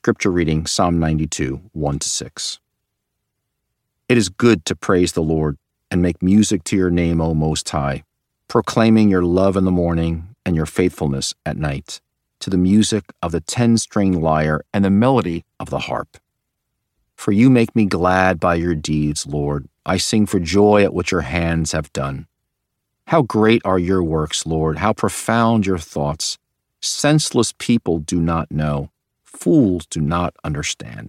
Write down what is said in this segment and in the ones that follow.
Scripture reading, Psalm 92, 1-6. It is good to praise the Lord and make music to your name, O Most High, proclaiming your love in the morning and your faithfulness at night, to the music of the 10-string lyre and the melody of the harp. For you make me glad by your deeds, Lord. I sing for joy at what your hands have done. How great are your works, Lord! How profound your thoughts! Senseless people do not know. Fools do not understand.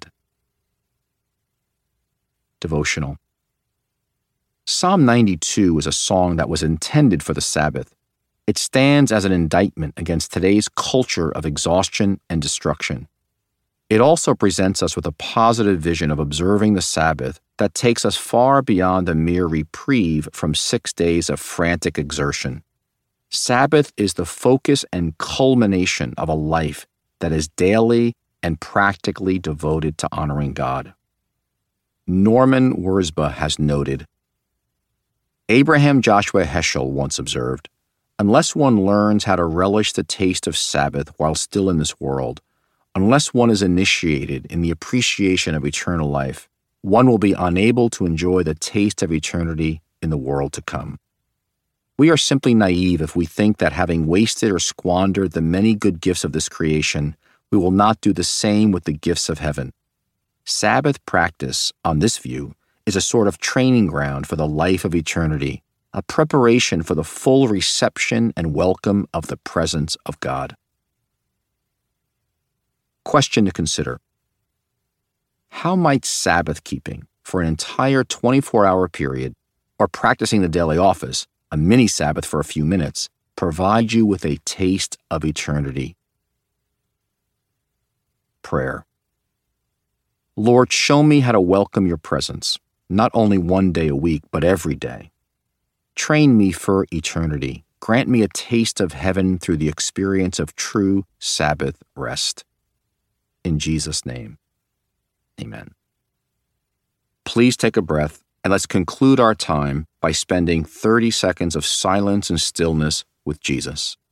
Devotional. Psalm 92 is a song that was intended for the Sabbath. It stands as an indictment against today's culture of exhaustion and destruction. It also presents us with a positive vision of observing the Sabbath that takes us far beyond a mere reprieve from 6 days of frantic exertion. Sabbath is the focus and culmination of a life that is daily and practically devoted to honoring God. Norman Wirzba has noted, Abraham Joshua Heschel once observed, unless one learns how to relish the taste of Sabbath while still in this world, unless one is initiated in the appreciation of eternal life, one will be unable to enjoy the taste of eternity in the world to come. We are simply naive if we think that having wasted or squandered the many good gifts of this creation, we will not do the same with the gifts of heaven. Sabbath practice, on this view, is a sort of training ground for the life of eternity, a preparation for the full reception and welcome of the presence of God. Question to consider. How might Sabbath keeping for an entire 24-hour period, or practicing the daily office, a mini Sabbath for a few minutes, provide you with a taste of eternity? Prayer. Lord, show me how to welcome your presence, not only one day a week, but every day. Train me for eternity. Grant me a taste of heaven through the experience of true Sabbath rest. In Jesus' name, amen. Please take a breath and let's conclude our time by spending 30 seconds of silence and stillness with Jesus.